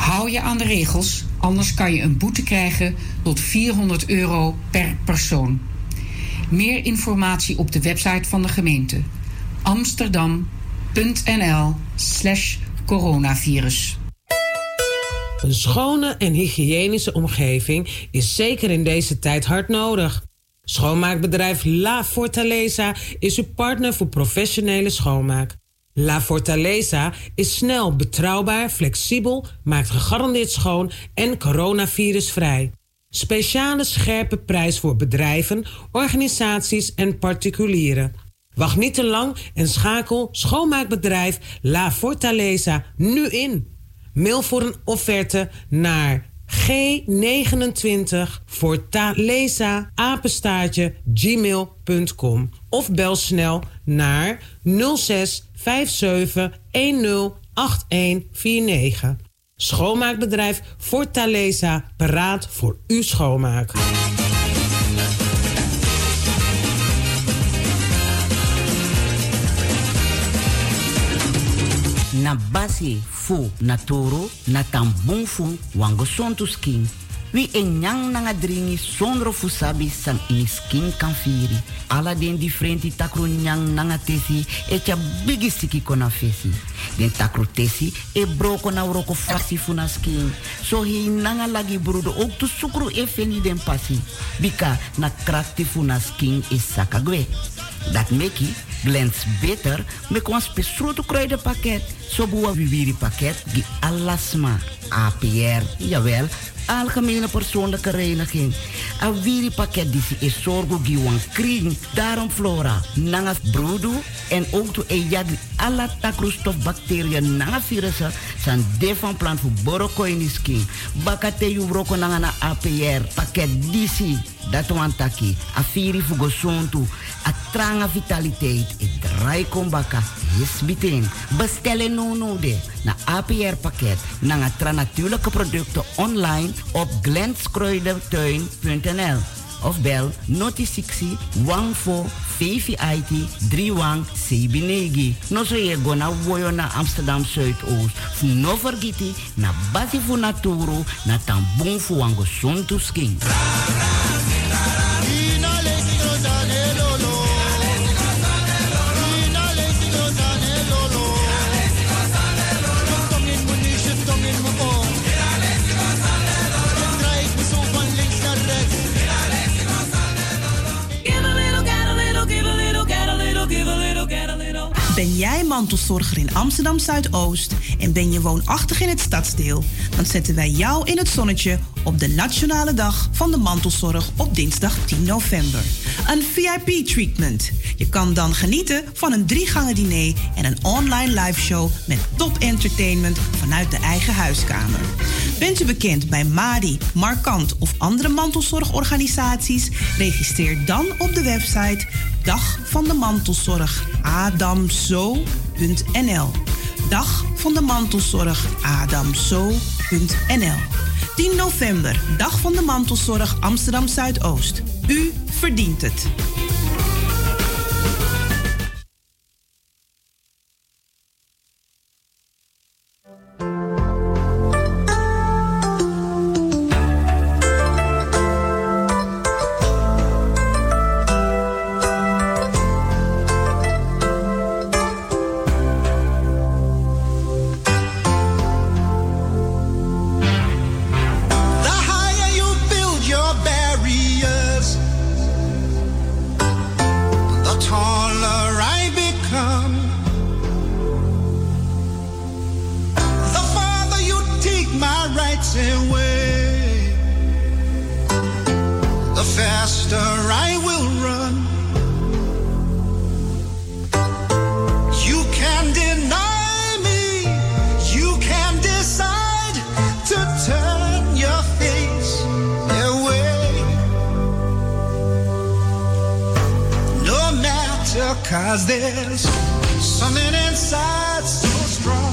Hou je aan de regels, anders kan je een boete krijgen tot €400 per persoon. Meer informatie op de website van de gemeente amsterdam.nl/coronavirus. Een schone en hygiënische omgeving is zeker in deze tijd hard nodig. Schoonmaakbedrijf La Fortaleza is uw partner voor professionele schoonmaak. La Fortaleza is snel, betrouwbaar, flexibel, maakt gegarandeerd schoon en coronavirusvrij. Speciale scherpe prijs voor bedrijven, organisaties en particulieren. Wacht niet te lang en schakel schoonmaakbedrijf La Fortaleza nu in. Mail voor een offerte naar g29fortaleza@gmail.com of bel snel naar 06 57 10 8149. Schoonmaakbedrijf Fortaleza, paraat voor uw schoonmaak. Na basi fu naturo na tambung fu wango sontu skin. Wie en nyang nanga dringi sondro fu sabi san in skin kan firi. Ala den differenti takro nyang nanga tesi e cha bigi siki kona fesi. Den takro tesi e broko na uroko fasi fu na skin. So hi nanga lagi brudo ook tu sukru e feni den pasi. Bika na krakti fu na skin is sakagwe. Dat meki blends beter met ons besproken kruidenpakket. Zo boeien we weer pakket die alasma, APR, jawel, algemene persoonlijke reiniging. Een wiri pakket die is zorgo giwan kring, daarom flora, nanga broedu en ook to ejagri alla takrostof bacteriën nanga virussen zijn defan plan voor borokoini skin. Bakate yu broko nanga na APR pakket disi. Dat wantaki, afiri fugosontu, atranga vitaliteit, et draai kombaka, hisbiting. Bestellen no de, na APR pakket, na tra natuurlijke producten online op glenskruidentuin.nl of bel noti 60 14 VVIT 31 Sebinegi. No so je go na woyo na Amsterdam Zuidoost. No vergiti na basi fu naturo na tambung fu wango sontu skin. Ben jij mantelzorger in Amsterdam Zuidoost en ben je woonachtig in het stadsdeel? Dan zetten wij jou in het zonnetje op de Nationale Dag van de Mantelzorg op dinsdag 10 november. Een VIP-treatment. Je kan dan genieten van een 3-gangen diner en een online liveshow met top entertainment vanuit de eigen huiskamer. Bent u bekend bij Madi, Markant of andere mantelzorgorganisaties? Registreer dan op de website Dag van de Mantelzorg adamso.nl. Dag van de Mantelzorg adamso.nl. 10 november, Dag van de Mantelzorg Amsterdam Zuidoost. U verdient het. Cause there's something inside so strong.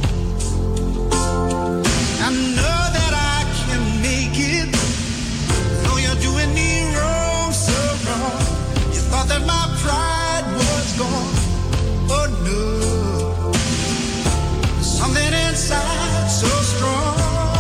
I know that I can make it. Though you're doing me wrong, so wrong. You thought that my pride was gone. Oh no. Something inside so strong.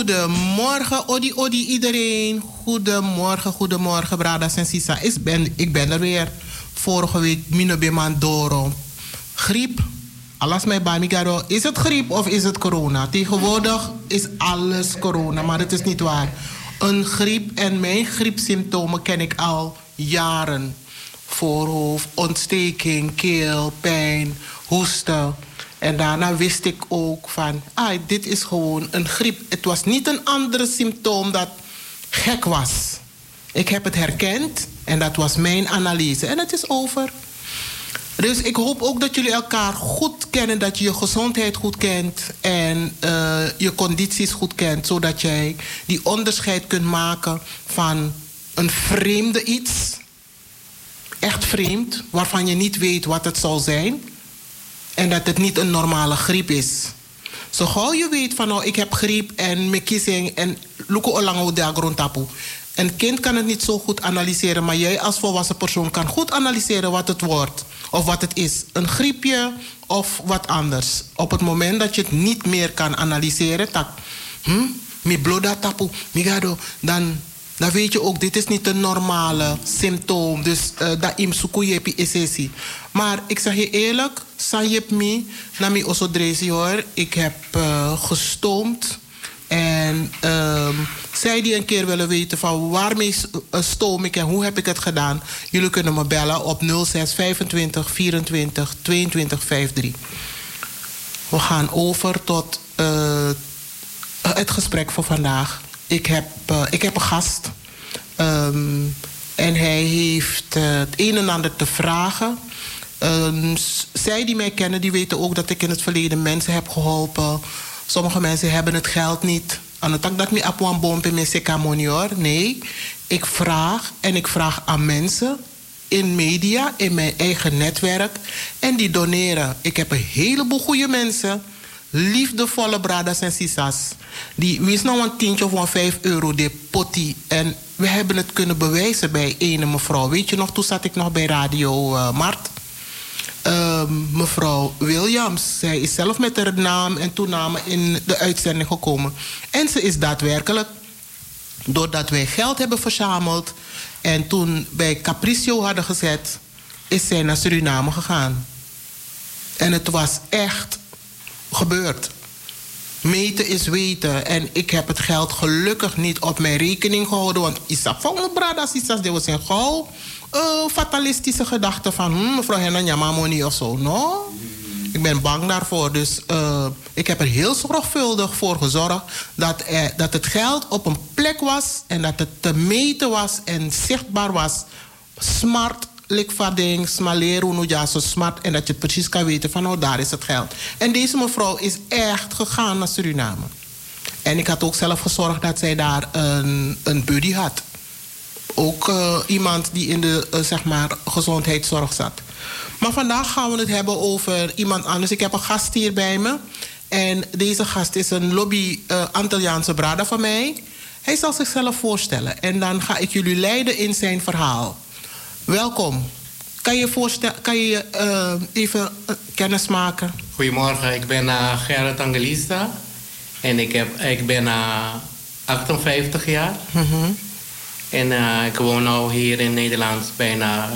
Goedemorgen, odi iedereen. Goedemorgen, Bradas en Sisa. Ik ben er weer. Vorige week, Minobeman Doro. Griep. Alles mij Bamigaro. Is het griep of is het corona? Tegenwoordig is alles corona, maar het is niet waar. Een griep en mijn griepsymptomen ken ik al jaren. Voorhoofd, ontsteking, keel, pijn, hoesten. En daarna wist ik ook van, dit is gewoon een griep. Het was niet een ander symptoom dat gek was. Ik heb het herkend en dat was mijn analyse. En het is over. Dus ik hoop ook dat jullie elkaar goed kennen, dat je je gezondheid goed kent en je condities goed kent, zodat jij die onderscheid kunt maken van een vreemde iets, echt vreemd, waarvan je niet weet wat het zal zijn en dat het niet een normale griep is. Zo gauw je weet van, ik heb griep en me kissing en luko olango de agrontapu. Een kind kan het niet zo goed analyseren, maar jij als volwassen persoon kan goed analyseren wat het wordt of wat het is. Een griepje of wat anders. Op het moment dat je het niet meer kan analyseren, mi bloda tapu, migado, dan weet je ook, dit is niet een normale symptoom. Dus dat im sukuyepi esesi. Maar ik zeg je eerlijk, sanjep mi, nami osodresi hoor. Ik heb gestoomd. En zij die een keer willen weten van waarmee stoom ik en hoe heb ik het gedaan, jullie kunnen me bellen op 06 25 24 22 53. We gaan over tot het gesprek voor vandaag. Ik heb een gast en hij heeft het een en ander te vragen. Zij die mij kennen, die weten ook dat ik in het verleden mensen heb geholpen. Sommige mensen hebben het geld niet. Anotak dat mi apwan bompe me sekamoni hoor. Nee, ik vraag aan mensen in media, in mijn eigen netwerk. En die doneren. Ik heb een heleboel goede mensen. Liefdevolle bradas en sisas. Die wist nou een tientje of een 5 euro de potti. En we hebben het kunnen bewijzen bij ene mevrouw. Weet je nog, toen zat ik nog bij Radio Mart. Mevrouw Williams. Zij is zelf met haar naam en toename in de uitzending gekomen. En ze is daadwerkelijk, doordat wij geld hebben verzameld en toen bij Capriccio hadden gezet, is zij naar Suriname gegaan. En het was echt gebeurd. Meten is weten. En ik heb het geld gelukkig niet op mijn rekening gehouden. Want Isaac van mijn bradas, die was een gauw fatalistische gedachte van mevrouw Henna Nyamamoni of zo. No? Ik ben bang daarvoor. Dus ik heb er heel zorgvuldig voor gezorgd dat het geld op een plek was en dat het te meten was en zichtbaar was. Smart, likvading, smalero, ja, zo smart. En dat je precies kan weten van daar is het geld. En deze mevrouw is echt gegaan naar Suriname. En ik had ook zelf gezorgd dat zij daar een buddy had. Ook iemand die in de gezondheidszorg zat. Maar vandaag gaan we het hebben over iemand anders. Ik heb een gast hier bij me. En deze gast is een lobby Antilliaanse brada van mij. Hij zal zichzelf voorstellen. En dan ga ik jullie leiden in zijn verhaal. Welkom. Kan je even kennis maken? Goedemorgen, ik ben Gerrit Angelista. En ik ben 58 jaar. Mm-hmm. En ik woon nu hier in Nederland bijna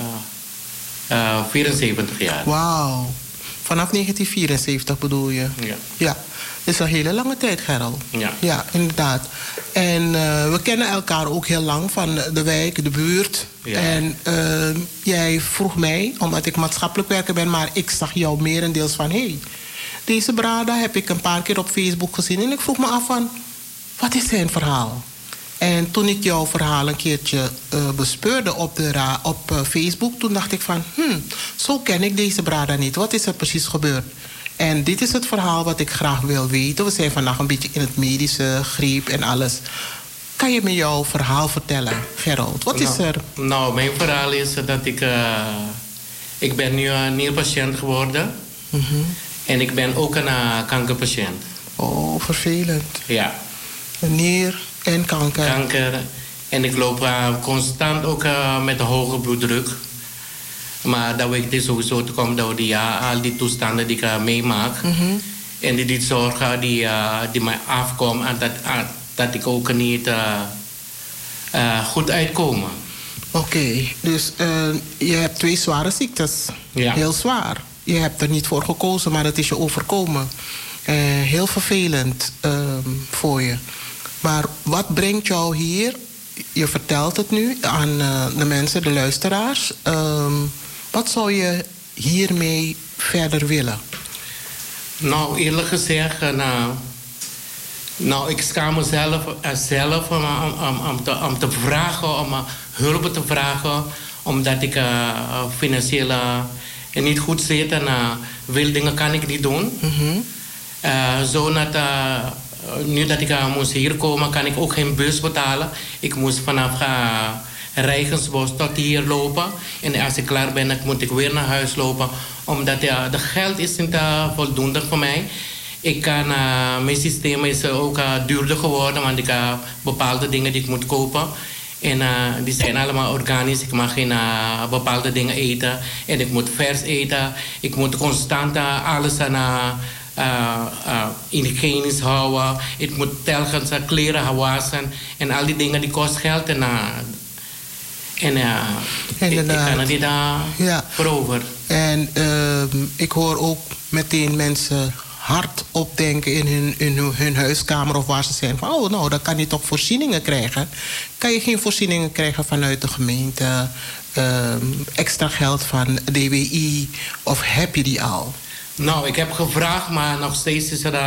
74 jaar. Wauw. Vanaf 1974 bedoel je? Ja. Ja, dat is een hele lange tijd, Gerald. Ja. Ja, inderdaad. En we kennen elkaar ook heel lang van de wijk, de buurt. Ja. En jij vroeg mij, omdat ik maatschappelijk werker ben, maar ik zag jou merendeels van, deze brada heb ik een paar keer op Facebook gezien. En ik vroeg me af van, wat is zijn verhaal? En toen ik jouw verhaal een keertje bespeurde op Facebook, toen dacht ik van, zo ken ik deze brada niet. Wat is er precies gebeurd? En dit is het verhaal wat ik graag wil weten. We zijn vandaag een beetje in het medische, griep en alles. Kan je me jouw verhaal vertellen, Gerald? Wat is er? Nou, mijn verhaal is dat ik ben nu een nierpatiënt geworden. Mm-hmm. En ik ben ook een kankerpatiënt. Oh, vervelend. Ja. Een nier en kanker. Kanker. En ik loop constant ook met een hoge bloeddruk. Maar dat weet ik sowieso te komen door al die toestanden die ik meemaak. Mm-hmm. En die zorgen die mij afkomen. En dat ik ook niet goed uitkom. Oké, dus je hebt 2 zware ziektes. Ja. Heel zwaar. Je hebt er niet voor gekozen, maar het is je overkomen. Heel vervelend voor je. Maar wat brengt jou hier? Je vertelt het nu aan de mensen, de luisteraars. Wat zou je hiermee verder willen? Nou, eerlijk gezegd, ik schaam mezelf zelf om te vragen, om hulp te vragen, omdat ik financieel niet goed zit en veel dingen kan ik niet doen. Nu dat ik moest hier komen, kan ik ook geen bus betalen. Ik moest vanaf Rijgensbos tot hier lopen. En als ik klaar ben, dan moet ik weer naar huis lopen. Omdat de geld is niet voldoende voor mij. Mijn systeem is ook duurder geworden. Want ik heb bepaalde dingen die ik moet kopen. En die zijn allemaal organisch. Ik mag geen bepaalde dingen eten. En ik moet vers eten. Ik moet constant alles hygiënisch houden. Ik moet telkens kleren gaan wassen. En al die dingen die kosten geld. Ik kan er niet voor over. En ik hoor ook meteen mensen hardop denken in hun huiskamer of waar ze zijn. Van, oh, nou, dan kan je toch voorzieningen krijgen. Kan je geen voorzieningen krijgen vanuit de gemeente? Extra geld van DWI? Of heb je die al? Nou, ik heb gevraagd, maar nog steeds is er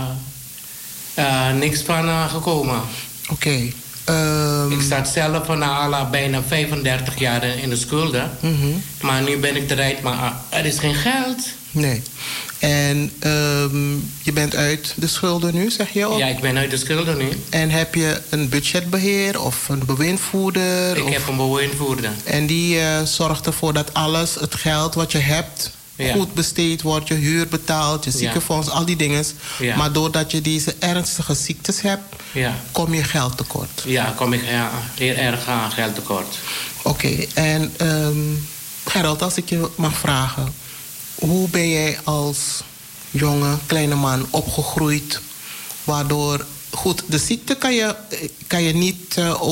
niks van gekomen. Oké. Ik sta zelf al bijna 35 jaar in de schulden. Maar nu ben ik eruit, maar er is geen geld. Nee. En je bent uit de schulden nu, zeg je ook? Ja, ik ben uit de schulden nu. En heb je een budgetbeheer of een bewindvoerder? Ik heb een bewindvoerder. En die zorgt ervoor dat alles, het geld wat je hebt, goed besteed wordt. Je huur betaalt, je ziekenfonds, al die dingen. Ja. Maar doordat je deze ernstige ziektes hebt, kom je geld tekort. Ja, kom ik heel erg aan geld tekort. Oké. En Gerald, als ik je mag vragen, hoe ben jij als jonge, kleine man opgegroeid? Waardoor, goed, de ziekte kan je niet,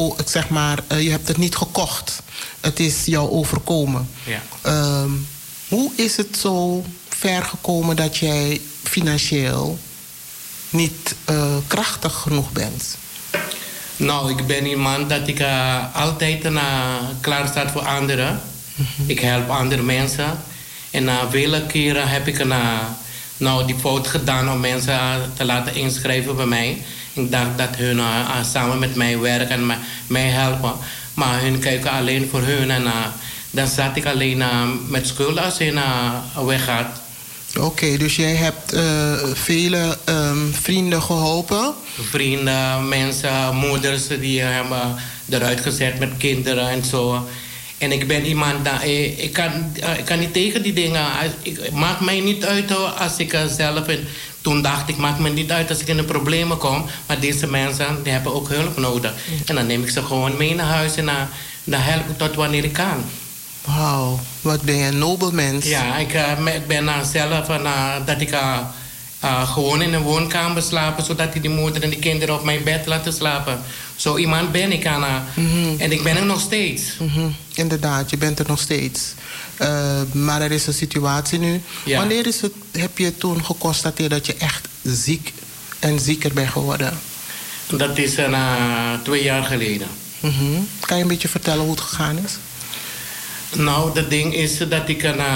je hebt het niet gekocht. Het is jou overkomen. Ja. Hoe is het zo ver gekomen dat jij financieel niet krachtig genoeg bent? Nou, ik ben iemand dat ik altijd klaar sta voor anderen. Ik help andere mensen. En vele keren heb ik die fout gedaan om mensen te laten inschrijven bij mij. Ik dacht dat hun samen met mij werken en mij helpen. Maar hun kijken alleen voor hun. En dan zat ik alleen met schulden als hun weggaat. Oké, dus jij hebt vele vrienden geholpen? Vrienden, mensen, moeders die hebben eruit gezet met kinderen en zo. En ik ben iemand, ik kan niet tegen die dingen. Het maakt mij niet uit als ik zelf... Toen dacht ik, maakt me niet uit als ik in de problemen kom. Maar deze mensen die hebben ook hulp nodig. En dan neem ik ze gewoon mee naar huis en dan help ik tot wanneer ik kan. Wauw, wat ben je een nobel mens. Ja, ik ben zelf dat ik gewoon in een woonkamer slapen... zodat die moeder en de kinderen op mijn bed laten slapen. Zo iemand ben ik, Anna. En ik ben er nog steeds. Inderdaad, je bent er nog steeds. Maar er is een situatie nu. Ja. Wanneer heb je toen geconstateerd dat je echt ziek en zieker bent geworden? Dat is 2 jaar geleden. Kan je een beetje vertellen hoe het gegaan is? Nou, het ding is dat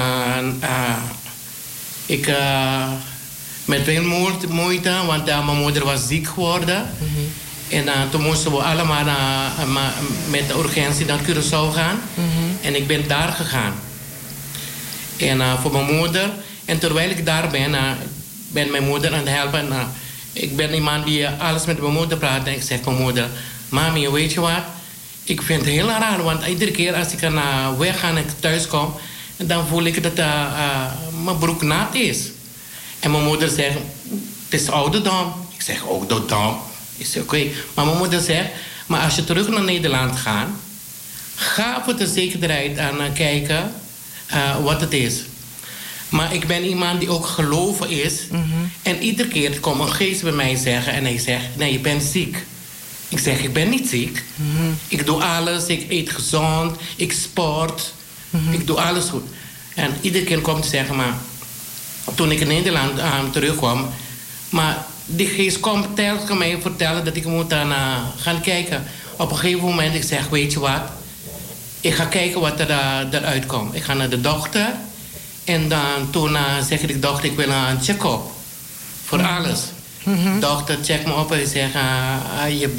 ik met veel moeite, want mijn moeder was ziek geworden. En toen moesten we allemaal met de urgentie naar Curaçao gaan. En ik ben daar gegaan. En voor mijn moeder. En terwijl ik daar ben mijn moeder aan het helpen. Ik ben iemand die alles met mijn moeder praat. En ik zeg mijn moeder, mami, weet je wat? Ik vind het heel raar, want iedere keer als ik wegga en ik thuis kom... dan voel ik dat mijn broek nat is. En mijn moeder zegt, het is ouderdom. Ik zeg, ouderdom? Ik zeg, oké. Maar mijn moeder zegt, maar als je terug naar Nederland gaat... ga voor de zekerheid aan kijken wat het is. Maar ik ben iemand die ook geloven is. En iedere keer komt een geest bij mij zeggen... en hij zegt, nee, je bent ziek. Ik zeg, ik ben niet ziek. Ik doe alles, ik eet gezond, ik sport. Ik doe alles goed. En iedere keer komt te zeggen, maar toen ik in Nederland terugkwam, maar die geest komt telkens mij vertellen dat ik moet gaan kijken. Op een gegeven moment, ik zeg, weet je wat? Ik ga kijken wat eruit komt. Ik ga naar de dokter. En dan toen zeg ik de dokter, ik wil een check-up. Voor alles. De dokter checkt me op en zegt, je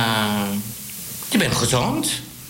bent gezond.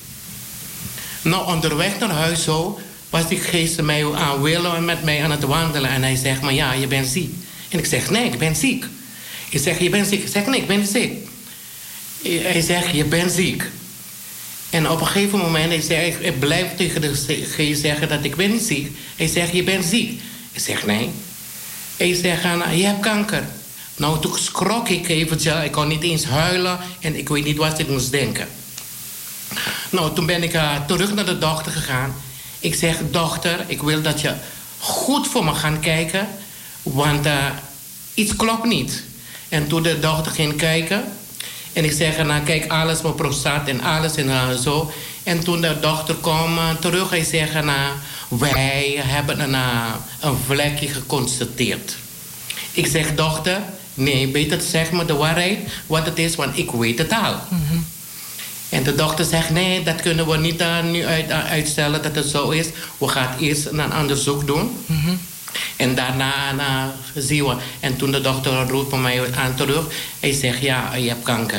Nou, onderweg naar huis zo, was die geest mij aan willen met mij aan het wandelen. En hij zegt, maar ja, je bent ziek. En ik zeg, nee, ik ben ziek. Ik zeg, je bent ziek? Ik zeg, nee, ik ben niet ziek. Hij zegt, je bent ziek. En op een gegeven moment, ik blijf tegen de geest zeggen dat ik ben niet ziek. Hij zegt, je bent ziek. Ik zeg, nee. Hij zegt, je hebt kanker. Nou, toen schrok ik eventjes. Ik kon niet eens huilen en ik weet niet wat ik moest denken. Nou, toen ben ik terug naar de dokter gegaan. Ik zeg, dokter, ik wil dat je goed voor me gaat kijken. Want iets klopt niet. En toen de dokter ging kijken. En ik zeg, nou kijk, alles, mijn prostaat en alles en zo. En toen de dokter kwam terug, hij zegt, wij hebben een vlekje geconstateerd. Ik zeg, dokter, nee, beter zeg me de waarheid wat het is, want ik weet het al. En de dokter zegt, nee, dat kunnen we niet nu uitstellen dat het zo is. We gaan eerst een onderzoek doen. En daarna zien we. En toen de dokter roept mij aan terug. Hij zegt, ja, je hebt kanker.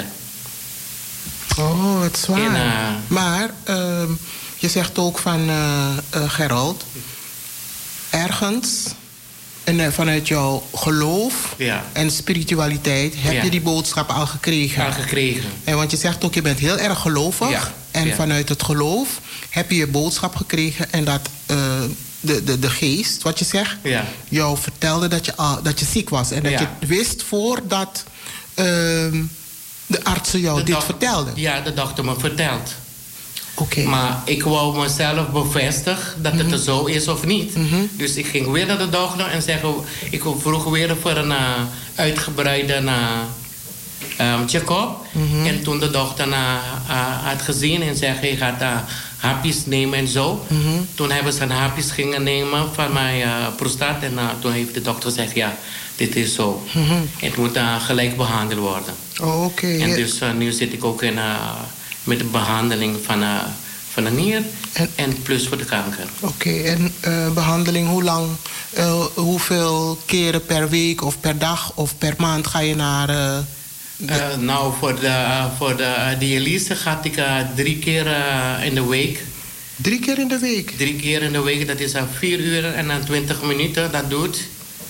Oh, het is waar. Maar je zegt ook van Gerald, ergens en vanuit jouw geloof en spiritualiteit heb je die boodschap al gekregen. En want je zegt ook, je bent heel erg gelovig. Ja. En vanuit het geloof heb je je boodschap gekregen. En dat de geest, wat je zegt, jou vertelde dat je ziek was. En dat je het wist voordat de artsen jou dit vertelden. Ja, de dokter me verteld. Okay. Maar ik wou mezelf bevestigen dat het er zo is of niet. Dus ik ging weer naar de dokter en ik vroeg weer voor een uitgebreide check-up. En toen de dokter had gezien en zei, je gaat hapjes nemen en zo. Toen hebben ze een hapjes gingen nemen van mijn prostaat. En toen heeft de dokter gezegd, ja, dit is zo. Het moet gelijk behandeld worden. Okay. En dus nu zit ik ook met de behandeling van de nier en plus voor de kanker. Oké, en behandeling, hoe lang, hoeveel keren per week of per dag of per maand ga je naar... Nou, voor de dialyse ga ik 3 keer in de week. 3 keer in de week? 3 keer in de week, dat is 4 uur en 20 minuten, dat doet.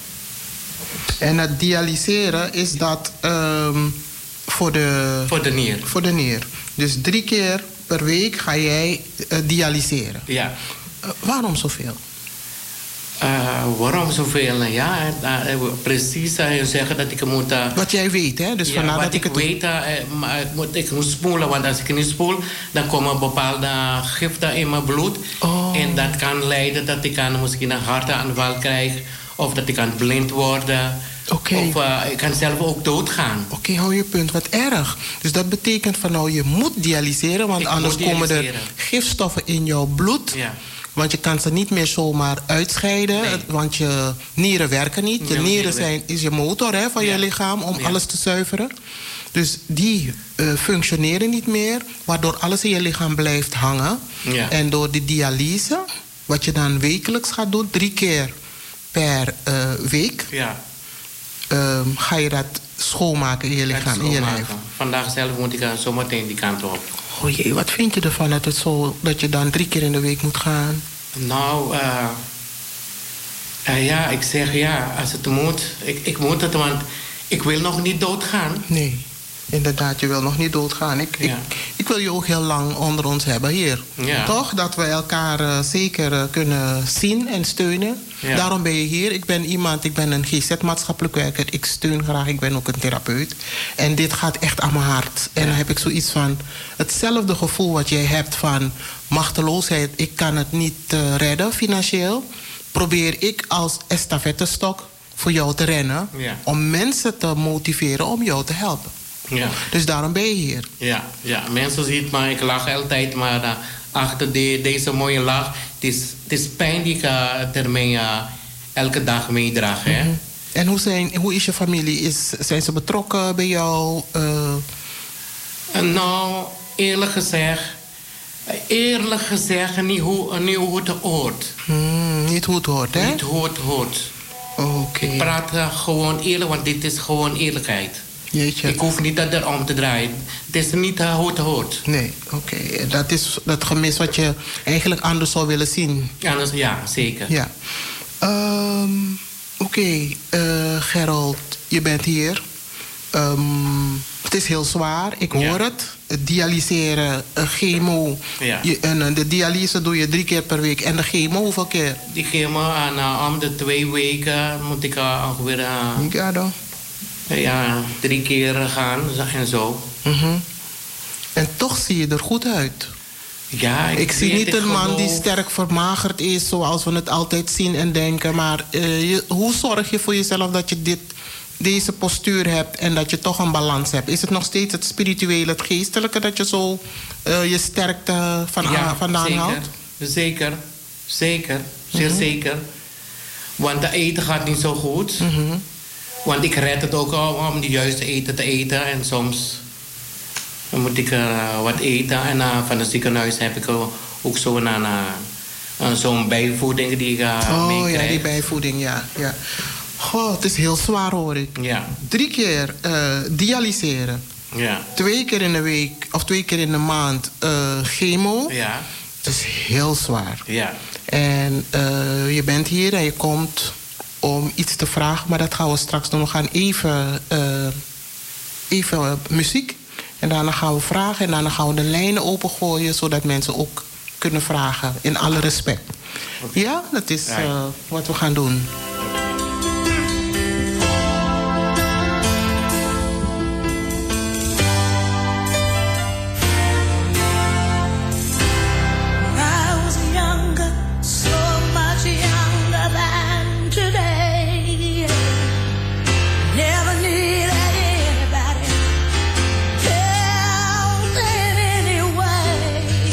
En het dialyseren, is dat voor de nier? Voor de nier. Dus 3 keer per week ga jij dialyseren? Ja. Waarom zoveel? Waarom zoveel? Ja, precies. Je zeggen dat ik moet... wat jij weet, hè? Dus ja, wat ik weet, ik moet spoelen. Want als ik niet spoel, dan komen bepaalde giften in mijn bloed. Oh. En dat kan leiden dat ik misschien een hartaanval krijg. Of dat ik kan blind worden. Okay. Of ik kan zelf ook doodgaan. Oké, hou je punt. Wat erg. Dus dat betekent van nou, je moet dialyseren. Want anders komen er gifstoffen in jouw bloed. Ja. Want je kan ze niet meer zomaar uitscheiden. Nee. Want je nieren werken niet. Je nieren is je motor van je lichaam om alles te zuiveren. Dus die functioneren niet meer. Waardoor alles in je lichaam blijft hangen. Ja. En door die dialyse, wat je dan wekelijks gaat doen, 3 keer per week. Ja. Ga je dat schoonmaken in je lichaam, in je lijf. Vandaag zelf moet ik zometeen die kant op. O jee, wat vind je ervan dat je dan 3 keer in de week moet gaan? Nou, ja, ik zeg ja, als het moet. Ik moet het, want ik wil nog niet doodgaan. Nee, inderdaad, je wil nog niet doodgaan. Ik wil je ook heel lang onder ons hebben hier. Ja. Toch? Dat we elkaar zeker kunnen zien en steunen. Ja. Daarom ben je hier. Ik ben een GZ-maatschappelijk werker. Ik steun graag, ik ben ook een therapeut. En dit gaat echt aan mijn hart. En dan heb ik zoiets van hetzelfde gevoel wat jij hebt van machteloosheid. Ik kan het niet redden financieel. Probeer ik als estafettestok voor jou te rennen. Ja. Om mensen te motiveren om jou te helpen. Ja. Dus daarom ben je hier. Ja, mensen zien maar ik lach altijd, maar achter deze mooie lach, het is pijn die ik ermee elke dag meedraag. Hè? En hoe is je familie? Zijn ze betrokken bij jou? Nou, eerlijk gezegd, niet hoe het hoort. Niet hoe het hoort, hè? Niet hoe het hoort. Oké. Ik praat gewoon eerlijk, want dit is gewoon eerlijkheid. Jeetje. Ik hoef niet erom te draaien. Het is niet hoe het hoort. Nee, oké. Dat is dat gemis wat je eigenlijk anders zou willen zien. Anders, ja, zeker. Ja. Oké, Gerald, je bent hier. Het is heel zwaar, ik hoor het. Het dialyseren, chemo. Ja. De dialyse doe je 3 keer per week. En de chemo, hoeveel keer? Die chemo, om de 2 weken moet ik ongeveer... Ja, 3 keer gaan en zo. En toch zie je er goed uit. Ja, ik zie niet een man die sterk vermagerd is, zoals we het altijd zien en denken. Maar hoe zorg je voor jezelf dat je deze postuur hebt en dat je toch een balans hebt? Is het nog steeds het spirituele, het geestelijke dat je zo je sterkte vandaan houdt? Zeker. Zeer zeker. Want de eten gaat niet zo goed. Want ik red het ook al om de juiste eten te eten. En soms moet ik wat eten. En van het ziekenhuis heb ik ook zo'n bijvoeding die ik meekrijg. Ja, die bijvoeding, ja. Goh, het is heel zwaar, hoor ik. Ja. 3 keer dialyseren. Ja. 2 keer in de week of 2 keer in de maand chemo. Ja. Het is heel zwaar. Ja. En je bent hier en je komt om iets te vragen, maar dat gaan we straks doen. We gaan even muziek. En daarna gaan we vragen en daarna gaan we de lijnen opengooien, zodat mensen ook kunnen vragen, in alle respect. Okay. Ja, dat is wat we gaan doen.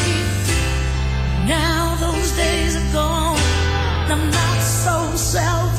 Now those days are gone. I'm not so selfish.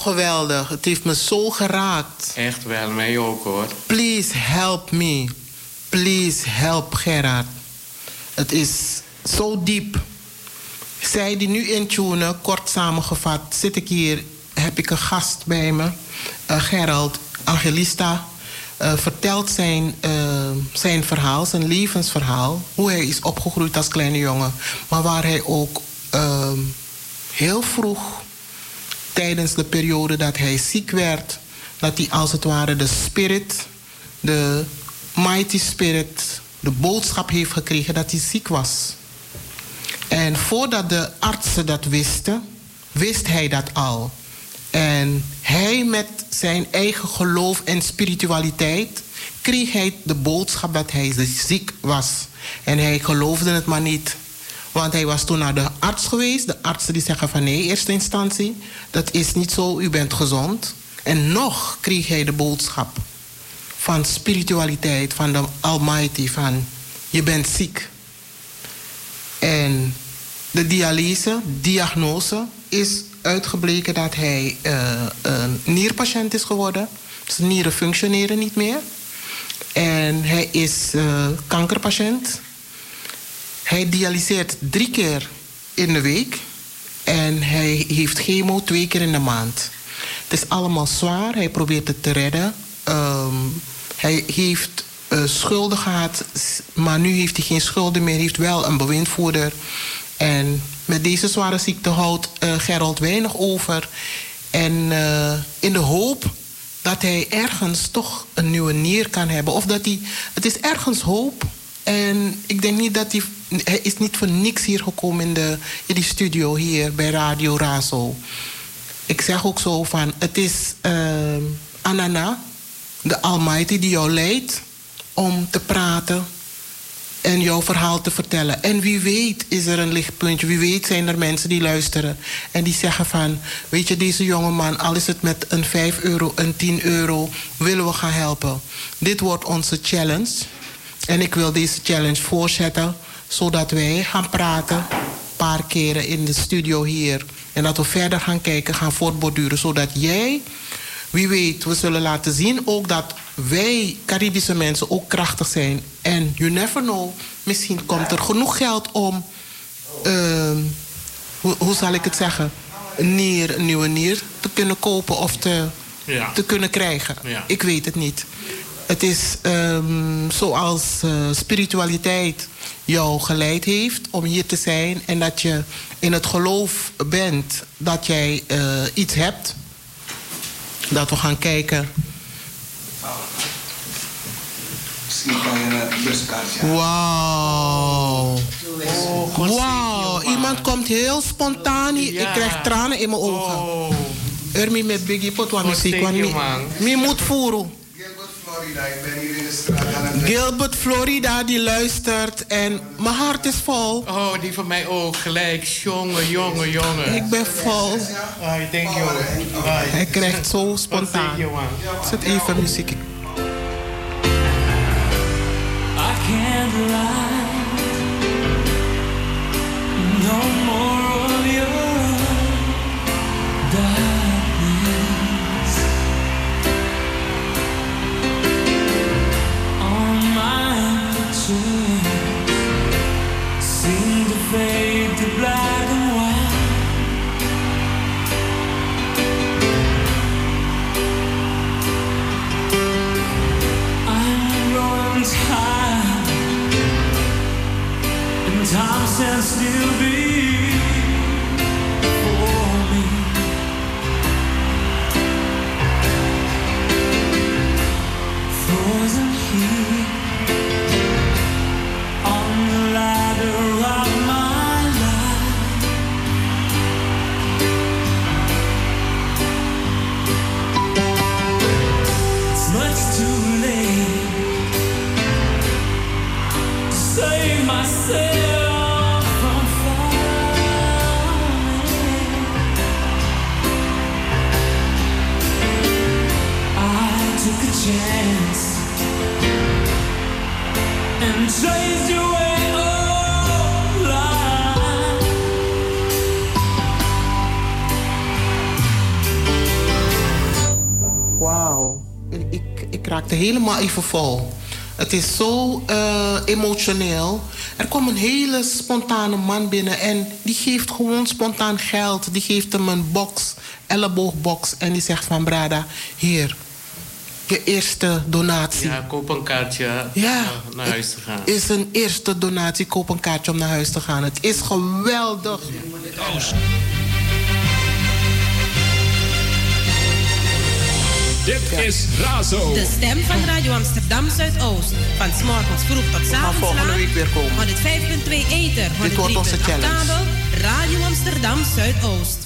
geweldig. Het heeft me zo geraakt. Echt wel, mij ook hoor. Please help me. Please help Gerard. Het is zo diep. Zij die nu intunen, kort samengevat, zit ik hier, heb ik een gast bij me. Gerald Angelista vertelt zijn verhaal, zijn levensverhaal. Hoe hij is opgegroeid als kleine jongen. Maar waar hij ook heel vroeg, tijdens de periode dat hij ziek werd, dat hij als het ware de spirit, de mighty spirit, de boodschap heeft gekregen dat hij ziek was. En voordat de artsen dat wisten, wist hij dat al. En hij met zijn eigen geloof en spiritualiteit kreeg hij de boodschap dat hij ziek was. En hij geloofde het maar niet. Want hij was toen naar de arts geweest. De artsen die zeggen van nee, eerste instantie, dat is niet zo, u bent gezond. En nog kreeg hij de boodschap van spiritualiteit, van de Almighty, van je bent ziek. En de diagnose is uitgebleken dat hij een nierpatiënt is geworden. Zijn nieren functioneren niet meer. En hij is kankerpatiënt. Hij dialyseert 3 keer in de week. En hij heeft chemo 2 keer in de maand. Het is allemaal zwaar. Hij probeert het te redden. Hij heeft schulden gehad, maar nu heeft hij geen schulden meer. Hij heeft wel een bewindvoerder. En met deze zware ziekte houdt Gerald weinig over. En in de hoop dat hij ergens toch een nieuwe nier kan hebben. Of dat hij... Het is ergens hoop. En ik denk niet dat hij is niet voor niks hier gekomen in die studio hier bij Radio Razo. Ik zeg ook zo van, het is Anana, de Almighty, die jou leidt om te praten en jouw verhaal te vertellen. En wie weet is er een lichtpuntje. Wie weet zijn er mensen die luisteren en die zeggen van, weet je, deze jongeman, al is het met een 5 euro, een 10 euro, willen we gaan helpen. Dit wordt onze challenge. En ik wil deze challenge voortzetten, zodat wij gaan praten een paar keren in de studio hier. En dat we verder gaan kijken, gaan voortborduren, zodat jij, wie weet, we zullen laten zien ook dat wij Caribische mensen ook krachtig zijn. En you never know, misschien komt er genoeg geld om, hoe zal ik het zeggen, een nieuwe nier te kunnen kopen of te kunnen krijgen. Ja. Ik weet het niet. Het is zoals spiritualiteit jou geleid heeft om hier te zijn en dat je in het geloof bent dat jij iets hebt. Dat we gaan kijken. Wauw. Wauw. Iemand komt heel spontaan. Ik krijg tranen in mijn ogen. Ermi met Biggie pot wat muziek. Mi moet voeren. Ik ben hier in de straat. Gilbert Florida die luistert en mijn hart is vol. Oh, die van mij ook gelijk. Jongen. Ik ben vol. Thank you. Hij krijgt zo spontaan. Zet even muziek. I can't lie. No more of your darkness. All my pictures seem to fade to black and white. I'm growing tired, and time stands still before me. Frozen here on the ladder of my life. It's much too late to save myself from falling. I took a chance and chased you away all life. Ik raakte helemaal even vol. Het is zo emotioneel. Er kwam een hele spontane man binnen en die geeft gewoon spontaan geld. Die geeft hem een box, elleboogbox. En die zegt van Brada, hier, je eerste donatie. Ja, koop een kaartje naar huis te gaan. Het is een eerste donatie, koop een kaartje om naar huis te gaan. Het is geweldig. Dit is Razo. De stem van Radio Amsterdam Zuidoost. Van 's morgens vroeg tot 's avonds volgende laat. week weer komen. 105.2 Ether. Dit wordt onze 103.8 challenge. kabel. Radio Amsterdam Zuidoost.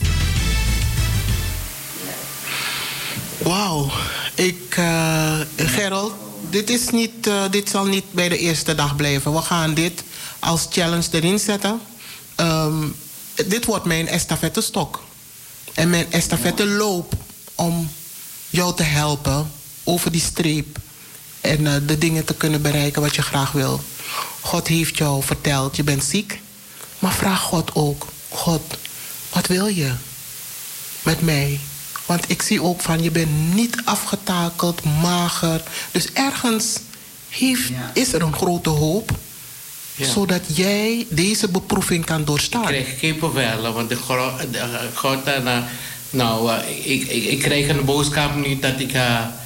Wauw. Gerald, dit zal niet bij de eerste dag blijven. We gaan dit als challenge erin zetten. Dit wordt mijn estafettestok. En mijn estafetteloop om jou te helpen over die streep. En de dingen te kunnen bereiken wat je graag wil. God heeft jou verteld, je bent ziek. Maar vraag God ook. God, wat wil je met mij? Want ik zie ook van, je bent niet afgetakeld, mager. Dus ergens is er een grote hoop. Ja. Zodat jij deze beproeving kan doorstaan. Ik krijg kippenvel, want God... ik krijg een boodschap nu dat ik...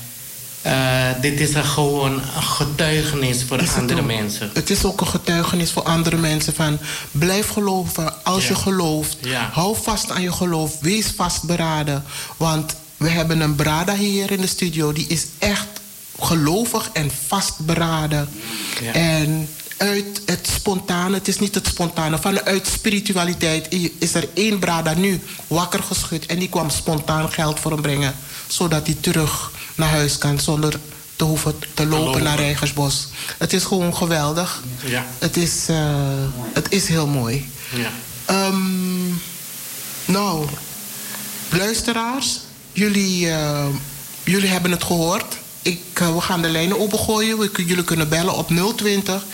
dit is gewoon een getuigenis voor andere mensen. Het is ook een getuigenis voor andere mensen. Van blijf geloven als je gelooft. Ja. Hou vast aan je geloof. Wees vastberaden. Want we hebben een brada hier in de studio. Die is echt gelovig en vastberaden. Ja. En uit het spontane, het is niet het spontane, vanuit spiritualiteit is er één brada nu wakker geschud. En die kwam spontaan geld voor hem brengen. Zodat hij terug naar huis kan zonder te hoeven te lopen naar Rijgersbos. Het is gewoon geweldig. Ja. Het is heel mooi. Ja. Nou, luisteraars, jullie hebben het gehoord. We gaan de lijnen opengooien. Jullie kunnen bellen op 020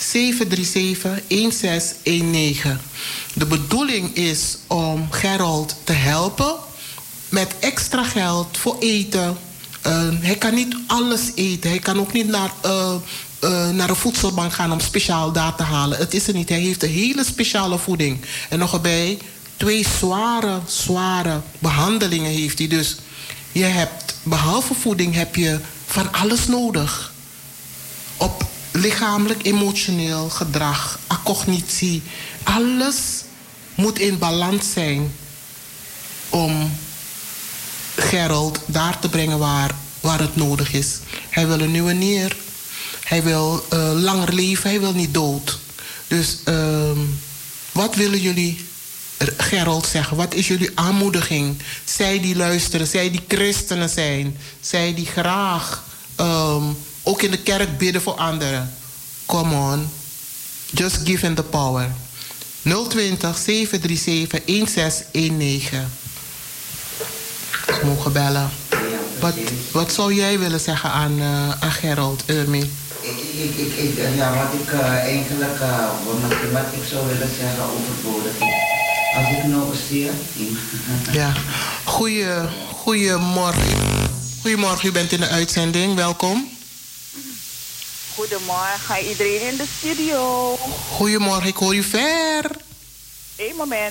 737 1619. De bedoeling is om Gerald te helpen met extra geld voor eten. Hij kan niet alles eten. Hij kan ook niet naar een voedselbank gaan om speciaal daar te halen. Het is er niet. Hij heeft een hele speciale voeding. En nog erbij 2 zware behandelingen heeft hij. Dus je hebt, behalve voeding, heb je van alles nodig. Op lichamelijk, emotioneel gedrag, cognitie. Alles moet in balans zijn om Gerald daar te brengen waar het nodig is. Hij wil een nieuwe nier. Hij wil langer leven. Hij wil niet dood. Dus wat willen jullie Gerald zeggen? Wat is jullie aanmoediging? Zij die luisteren, zij die christenen zijn. Zij die graag ook in de kerk bidden voor anderen. Come on. Just give him the power. 020 737 1619. Ze mogen bellen. Wat zou jij willen zeggen aan Gerald, Ermi? Wat ik zou willen zeggen overbodig is. Als ik nog eens zie. Ja. Goedemorgen. Goedemorgen, u bent in de uitzending. Welkom. Goedemorgen, iedereen in de studio. Goedemorgen, ik hoor u ver. Eén moment.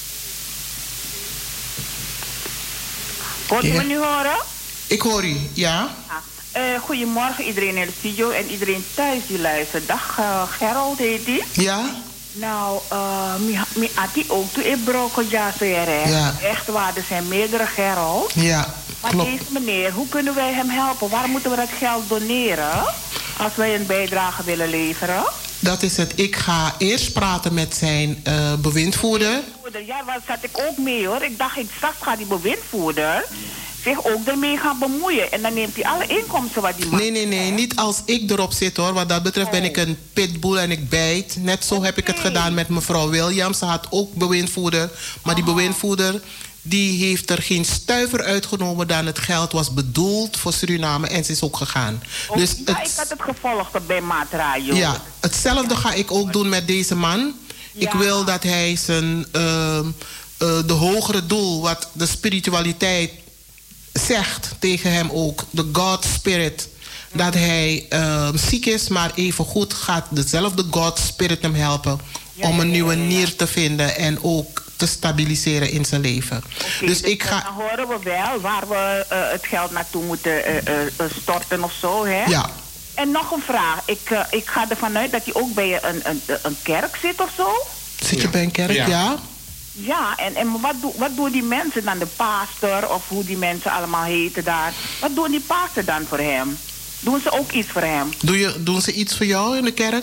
Kunt u me nu horen? Ik hoor u, ja. Goedemorgen iedereen in de studio en iedereen thuis die luistert. Dag, Gerald heet die. Ja. Nou, mi ati ook toe in Brokoja hè. Ja. Echt waar, er zijn meerdere Gerald. Ja, maar klopt. deze meneer, hoe kunnen wij hem helpen? Waar moeten we dat geld doneren als wij een bijdrage willen leveren? Dat is het. Ik ga eerst praten met zijn bewindvoerder. Ja, daar zat ik ook mee hoor. Ik dacht, straks gaat die bewindvoerder zich ook ermee gaan bemoeien. En dan neemt hij alle inkomsten wat die man... Nee, niet als ik erop zit hoor. Wat dat betreft ben ik een pitbull en ik bijt. Net zo heb ik het gedaan met mevrouw Williams. Ze had ook bewindvoerder. Maar die bewindvoerder die heeft er geen stuiver uitgenomen dan het geld was bedoeld voor Suriname. En ze is ook gegaan. Dus ik had het gevolgd bij Maatradio. Ja, hetzelfde ga ik ook doen met deze man. Ja. Ik wil dat hij zijn de hogere doel, wat de spiritualiteit zegt tegen hem ook, de God Spirit, dat hij ziek is, maar evengoed gaat dezelfde God Spirit hem helpen om een nieuwe nier te vinden en ook te stabiliseren in zijn leven. Dus ik ga. Dan horen we wel waar we het geld naartoe moeten storten of zo, hè? Ja. En nog een vraag. Ik ga ervan uit dat hij ook bij een kerk zit of zo. Zit je bij een kerk, ja? Ja, en wat doen die mensen dan? De pastor of hoe die mensen allemaal heten daar. Wat doen die pastor dan voor hem? Doen ze ook iets voor hem? Doen ze iets voor jou in de kerk?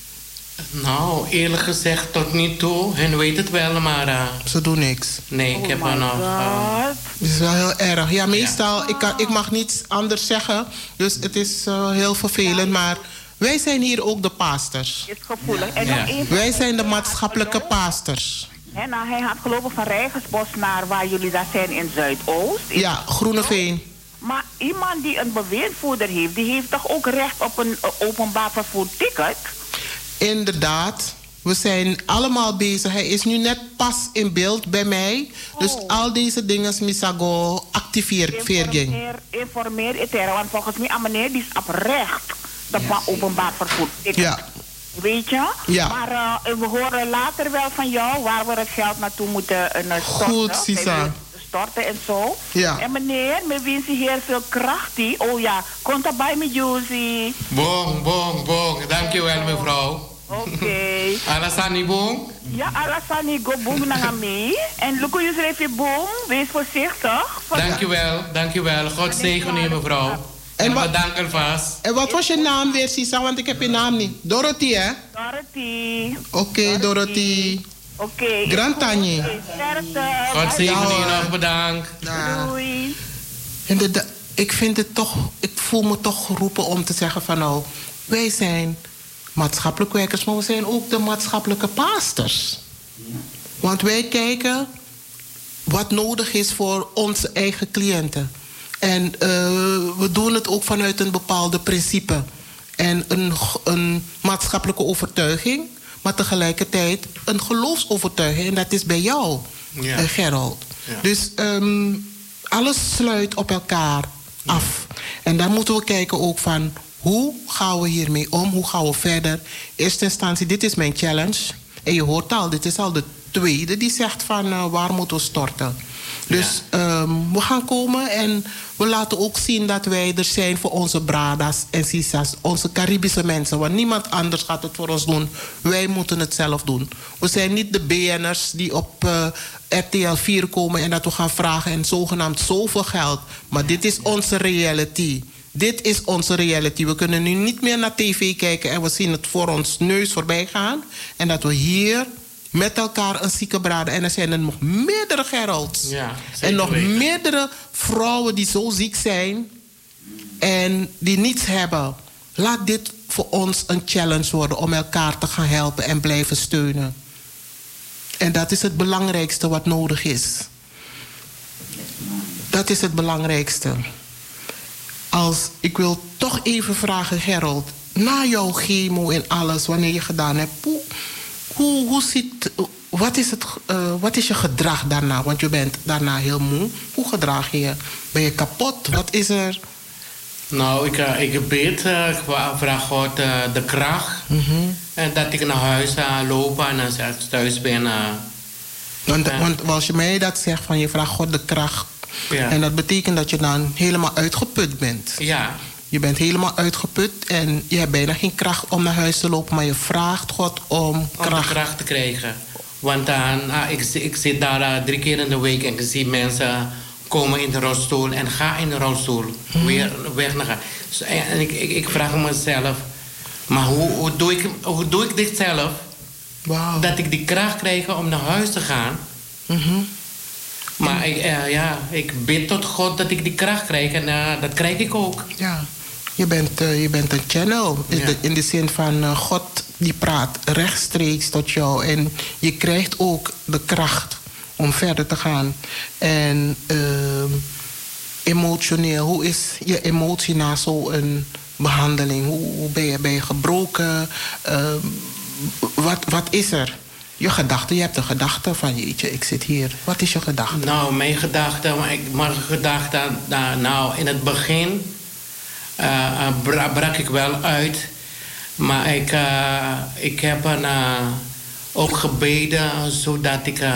Nou, eerlijk gezegd tot nu toe. Hen weet het wel, maar... Ze doen niks. Nee, ik heb er nog... Het is wel heel erg. Ja, meestal, ik mag niets anders zeggen. Dus het is heel vervelend, maar... Wij zijn hier ook de pastors. Is gevoelig. En nog even, wij zijn de maatschappelijke pastors. En nou, hij had gelopen van Rijgersbos naar waar jullie daar zijn in Zuidoost. Ja, Groeneveen. Maar iemand die een bewindvoerder heeft, die heeft toch ook recht op een openbaar vervoer ticket? Inderdaad. We zijn allemaal bezig. Hij is nu net pas in beeld bij mij. Dus al deze dingen, misago, activeer. Informeer het er, want volgens mij, meneer, die is oprecht. Dat openbaar vervoer ticket. Ja. Weet je? Ja. Maar we horen later wel van jou waar we het geld naartoe moeten storten. Goed, Sisa. Storten en zo. Ja. En meneer, met wie ze heel veel kracht die. Oh ja, komt daarbij met Josie. Bong. Dankjewel, mevrouw. Oké. Alasani bong? Ja, alasani go bong nangami. En look je even bong. Wees voorzichtig. Dankjewel. God zegen u, mevrouw. En bedankt alvast. En wat was je naam weer, Sisa? Want ik heb je naam niet. Dorothy, hè? Dorothy. Oké, Dorothy. Oké. Grand Tanje. God zegen u nog, bedankt. Doei. Inderdaad, ik voel me toch geroepen om te zeggen van nou, wij zijn maatschappelijk werkers, maar we zijn ook de maatschappelijke pastors. Want wij kijken wat nodig is voor onze eigen cliënten. En we doen het ook vanuit een bepaalde principe. En een maatschappelijke overtuiging, maar tegelijkertijd een geloofsovertuiging. En dat is bij jou, Gerald. Ja. Dus alles sluit op elkaar af. En dan moeten we kijken ook van hoe gaan we hiermee om? Hoe gaan we verder? In eerste instantie, dit is mijn challenge. En je hoort al, dit is al de tweede die zegt van waar moeten we storten. Dus we gaan komen en we laten ook zien dat wij er zijn voor onze bradas en sisas, onze Caribische mensen. Want niemand anders gaat het voor ons doen. Wij moeten het zelf doen. We zijn niet de BN'ers die op RTL 4 komen en dat we gaan vragen en zogenaamd zoveel geld. Maar dit is onze reality. Dit is onze reality. We kunnen nu niet meer naar tv kijken en we zien het voor ons neus voorbij gaan. En dat we hier met elkaar een zieke braden. En er zijn er nog meerdere Geralds. Ja, en nog meerdere vrouwen die zo ziek zijn en die niets hebben. Laat dit voor ons een challenge worden om elkaar te gaan helpen en blijven steunen. En dat is het belangrijkste wat nodig is. Dat is het belangrijkste. Ik wil toch even vragen, Gerald, na jouw chemo en alles, wanneer je gedaan hebt, wat is je gedrag daarna? Want je bent daarna heel moe. Hoe gedraag je je? Ben je kapot? Wat is er? Nou, ik bid. Ik vraag God de kracht. En dat ik naar huis loop en als ik thuis ben. Want als je mij dat zegt, van je vraagt God de kracht. Ja. En dat betekent dat je dan helemaal uitgeput bent. Ja. Je bent helemaal uitgeput en je hebt bijna geen kracht om naar huis te lopen, maar je vraagt God om kracht. De kracht te krijgen. Want ik zit daar 3 keer in de week en ik zie mensen komen in de rolstoel en gaan in de rolstoel. Weer weg naar gaan. En ik vraag mezelf, maar hoe doe ik dit zelf? Wow. Dat ik die kracht krijg om naar huis te gaan. Maar ik bid tot God dat ik die kracht krijg en dat krijg ik ook. Ja, je bent een channel. Ja. In de zin van God die praat rechtstreeks tot jou. En je krijgt ook de kracht om verder te gaan. En emotioneel, hoe is je emotie na zo'n behandeling? Hoe ben je gebroken? Wat is er? Je gedachte, je hebt een gedachte van jeetje, ik zit hier. Wat is je gedachte? Nou, mijn gedachte in het begin brak ik wel uit. Maar ik heb ook gebeden zodat ik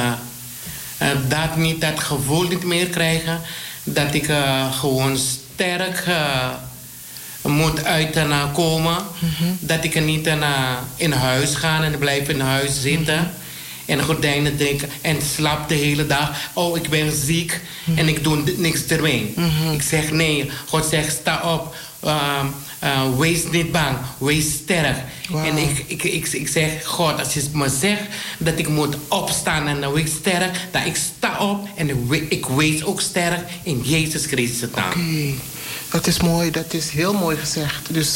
dat gevoel niet meer krijg. Dat ik gewoon sterk moet komen. Dat ik niet in huis ga en blijf in huis zitten. En gordijnen drinken en slaap de hele dag. Oh, ik ben ziek en ik doe niks ermee. Ik zeg nee. God zegt, sta op. Wees niet bang. Wees sterk. Wow. En ik zeg, God, als je me zegt dat ik moet opstaan en wees sterk, dan ik sta op en ik wees ook sterk in Jezus Christus naam. Oké, dat is mooi. Dat is heel mooi gezegd. Dus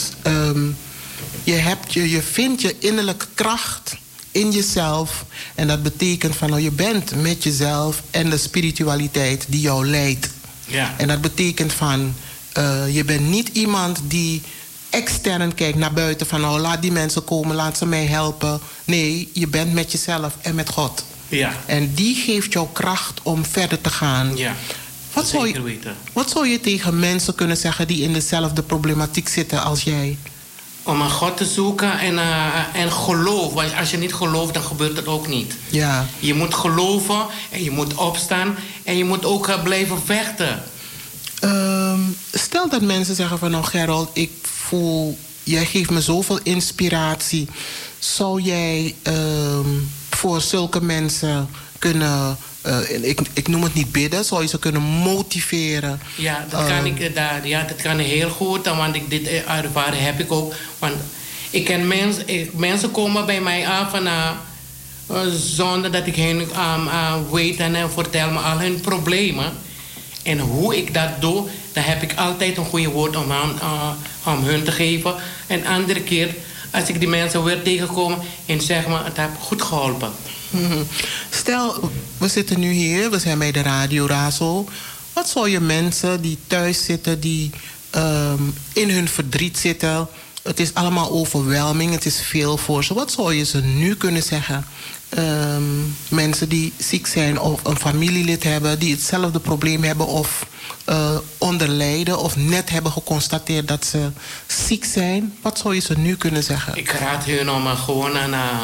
je vindt je innerlijke kracht in jezelf. En dat betekent van je bent met jezelf en de spiritualiteit die jou leidt. Ja. En dat betekent van je bent niet iemand die extern kijkt naar buiten van laat die mensen komen, laat ze mij helpen. Nee, je bent met jezelf en met God. Ja. En die geeft jou kracht om verder te gaan. Ja. Wat zou je tegen mensen kunnen zeggen die in dezelfde problematiek zitten als jij? Om aan God te zoeken en geloof. Want als je niet gelooft, dan gebeurt het ook niet. Ja. Je moet geloven en je moet opstaan en je moet ook blijven vechten. Stel dat mensen zeggen van Gerald, ik voel, jij geeft me zoveel inspiratie. Zou jij voor zulke mensen kunnen, ik noem het niet bidden, zou je ze kunnen motiveren? Ja, dat kan heel goed, want dit ervaren heb ik ook. Want ik ken mensen komen bij mij af zonder dat ik hen weet en vertel me al hun problemen. En hoe ik dat doe, dan heb ik altijd een goede woord om hun te geven. En andere keer, als ik die mensen weer tegenkom en zeg maar, het heeft goed geholpen. Stel, we zitten nu hier, we zijn bij de Radio Razo. Wat zou je mensen die thuis zitten, die in hun verdriet zitten, het is allemaal overwhelming, het is veel voor ze. Wat zou je ze nu kunnen zeggen? Mensen die ziek zijn of een familielid hebben die hetzelfde probleem hebben of onder lijden of net hebben geconstateerd dat ze ziek zijn. Wat zou je ze nu kunnen zeggen? Ik raad hun om gewoon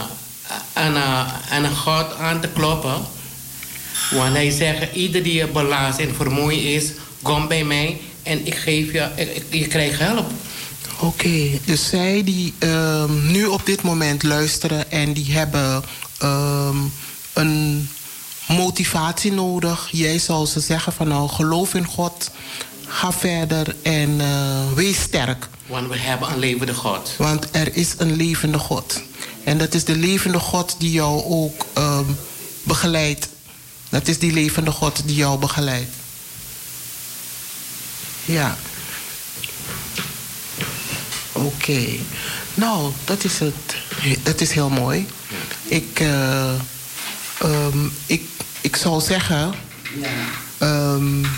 aan God aan te kloppen. Want hij zegt, ieder die belast en vermoeid is, kom bij mij en ik geef je krijgt hulp. Oké, dus zij die nu op dit moment luisteren en die hebben een motivatie nodig. Jij zou ze zeggen van geloof in God, ga verder en wees sterk. Want we hebben een levende God. Want er is een levende God. En dat is de levende God die jou ook begeleidt. Dat is die levende God die jou begeleidt. Ja. Oké. Nou, dat is het. Dat is heel mooi. Ja. Ik zou zeggen... Ja.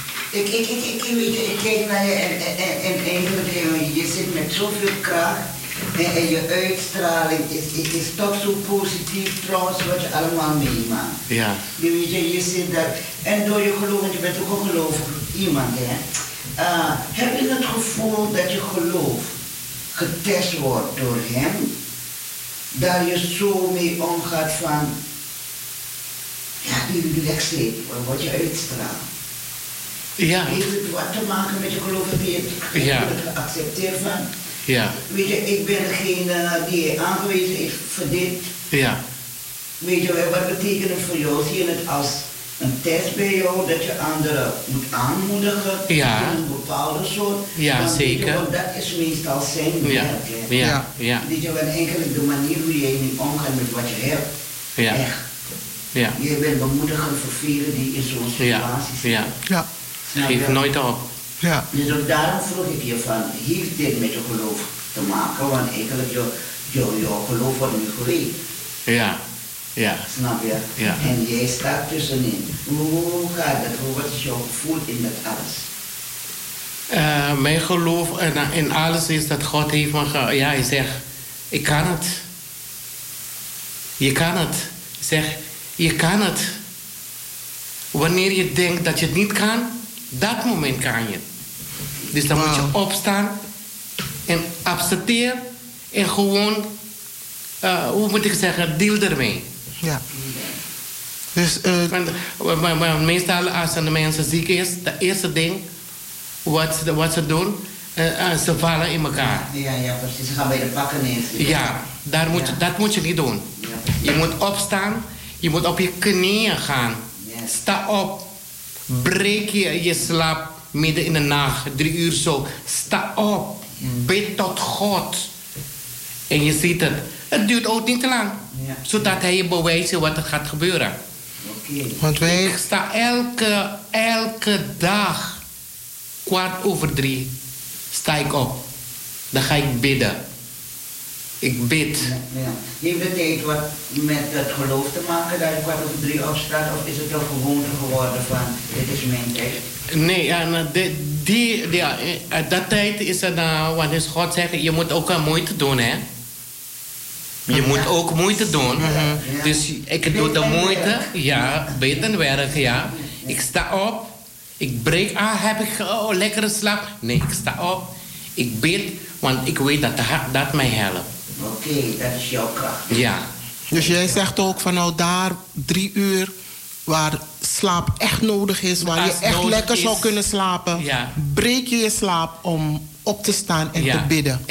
Ik kijk naar je en eigenlijk je zit met zoveel kracht. En je uitstraling is toch zo positief trouwens wat je allemaal meemaakt. Ja. Je zit daar. En door je geloof, want je bent ook een gelovig iemand, hè. Heb je het gevoel dat je geloof getest wordt door hem? Dat je zo mee omgaat van... Ja, die lekstreep, wat je uitstraalt. Ja. Heeft het wat te maken met je geloof? Heb je het geaccepteerd van? Ja. Weet je, ik ben degene die aangewezen is voor dit. Ja. Weet je, wat betekent het voor jou? Zie je het als een test bij jou dat je anderen moet aanmoedigen? Ja. In een bepaalde soort? Ja, want zeker. Je, want dat is meestal zijn werk. Hè? Ja. Ja. Weet je, want eigenlijk de manier hoe jij mee omgaat met wat je hebt. Ja. Echt. Ja. Je bent bemoedigend voor velen die in zo'n situatie zitten. Ja. Ja. Geef nooit op. Ja. Dus ook daarom vroeg ik je van, heeft dit met je geloof te maken? Want eigenlijk, jouw geloof wordt nu geleefd. Ja. Ja. Snap je? Ja. En jij staat tussenin. Hoe gaat dat? Wat is jouw gevoel in dat alles? Mijn geloof in alles is dat God heeft me hij zegt, ik kan het. Je kan het. Zeg, je kan het. Wanneer je denkt dat je het niet kan, dat moment kan je. Dus dan moet je opstaan accepteer en gewoon, hoe moet ik zeggen, deal ermee. Ja. Dus, maar meestal als een mensen ziek is, de eerste ding wat ze doen, ze vallen in elkaar. Ja, precies. Ze gaan bij de pakken neer. Ja, dat moet je niet doen. Je moet opstaan, je moet op je knieën gaan. Sta op, breek je slaap midden in de nacht, 3 uur zo. Sta op, bid tot God. En je ziet het. Het duurt ook niet te lang. Zodat hij je bewijst wat er gaat gebeuren. Want ik sta elke dag 2:15 sta ik op. Dan ga ik bidden. Ik bid. Heeft het tijd wat met het geloof te maken dat je 2:15 opstaat? Of is het een gewoonte geworden van dit is mijn tijd? Nee, dat tijd is het, wanneer God zegt, je moet ook moeite doen, hè? Je moet ook moeite doen. Dus ik doe de moeite. Ja, bid en werk, ja. Ik sta op. Ik breek. Heb ik lekkere slaap? Nee, ik sta op. Ik bid, want ik weet dat mij helpt. Oké, dat is jouw kracht. Ja. Dus jij zegt ook van nou daar 3 uur waar slaap echt nodig is, waar je echt lekker zou kunnen slapen. Ja. Breek je slaap om op te staan en te bidden.